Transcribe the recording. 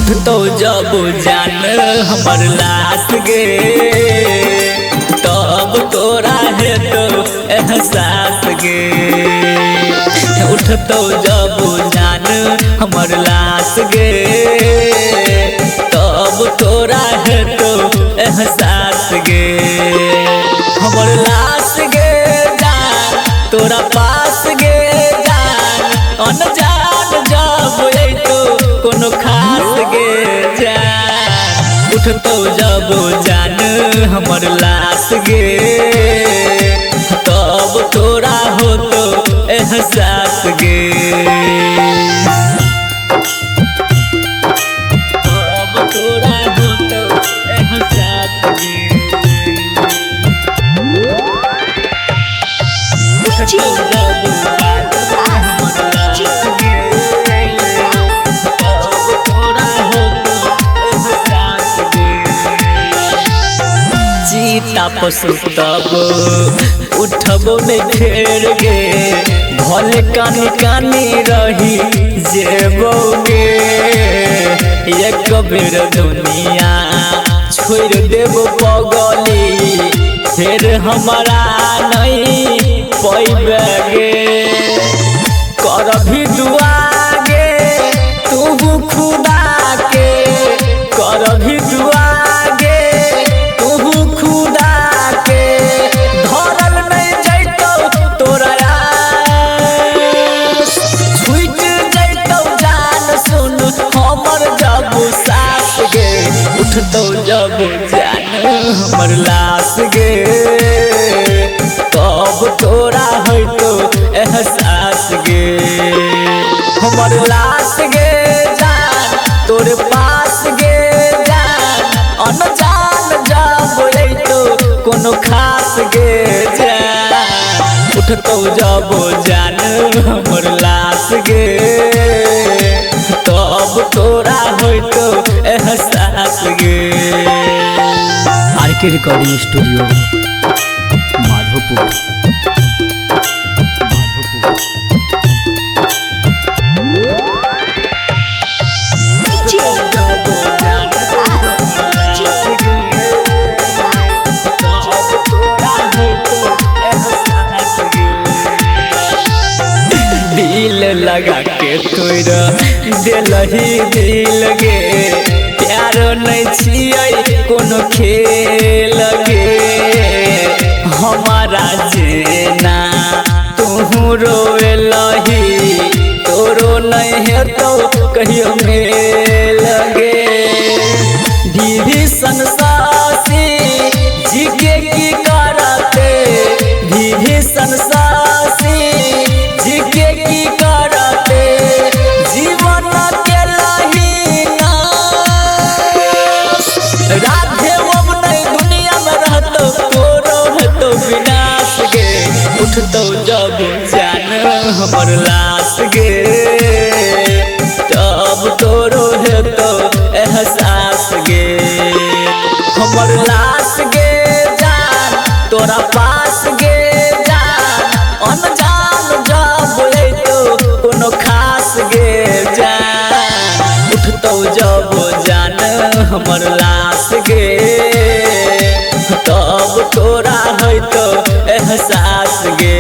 उठतो जब जान हमर लाश गे तब तोरा है तो एहसास गे। उठतो जब जान हमर लाश गे तब तोरा है तो एहसास गे। हमर लाश गे जान तोरा पास गे जान अनजान जब अइतो कोनो खास गे जान। उठतो जब जान हमर लाश गे तब तोरा होतो एहसास गे। तब तोरा होतो एहसास गे। चीता पशु तब उठबो में घेर गे भले कानी कानी रही जेबोगे। एक बेर दुनिया छोड़ देबो पगली फिर हमारा नहीं पैबे। कर भी दुआ गे तू खुदा के कर भी दुआ गे तू खुदा के धरल नहीं जैतो तोरा छूट जैतो जान सुन हमर जब सास गे। उठतो जब जान हमर लाश गे तब तोरा होतो एहसास गे। हमर लाश गे जान तोरे पास गे जान अनजान जब अइतो कोनो खास गे जान। उठतो जब जान हमर लाश गे तब तोरा होतो एहसास गे। RK recording studio Madhopur. दिल लगा के तोरा दिलही दिल गे प्यार नहीं छियै कोनो खेल गे। हमारा जेना तू रोए लही तोरो नहीं हेतो कहियो मेल गे। विभीषण सासी जी के की करते विभीषण सासी जी के की करते जीवन के लहीना राधे अब नहीं दुनिया में रहतो तोरो हेतो विनाश गे। उठतो जब जान हमर लाश गे तब तोरो हेतो एहसास गे। हमर लाश गे जान तोरा पास गे जान अनजान जब अइतो कोनो खास गे जान। उठतो जब जान हमर लाश गे तब तोरा होतो एहसास गे।